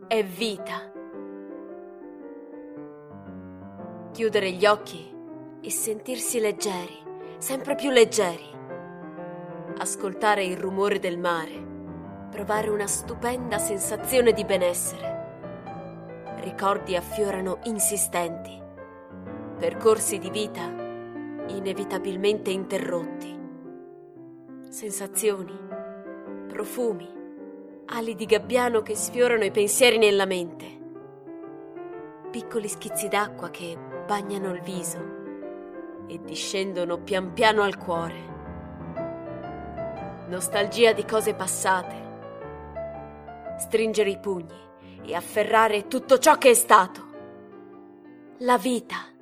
è vita. Chiudere gli occhi e sentirsi leggeri, sempre più leggeri. Ascoltare il rumore del mare, provare una stupenda sensazione di benessere. Ricordi affiorano insistenti, percorsi di vita inevitabilmente interrotti. Sensazioni, profumi, ali di gabbiano che sfiorano i pensieri nella mente. Piccoli schizzi d'acqua che bagnano il viso e discendono pian piano al cuore. Nostalgia di cose passate. Stringere i pugni e afferrare tutto ciò che è stato. La vita.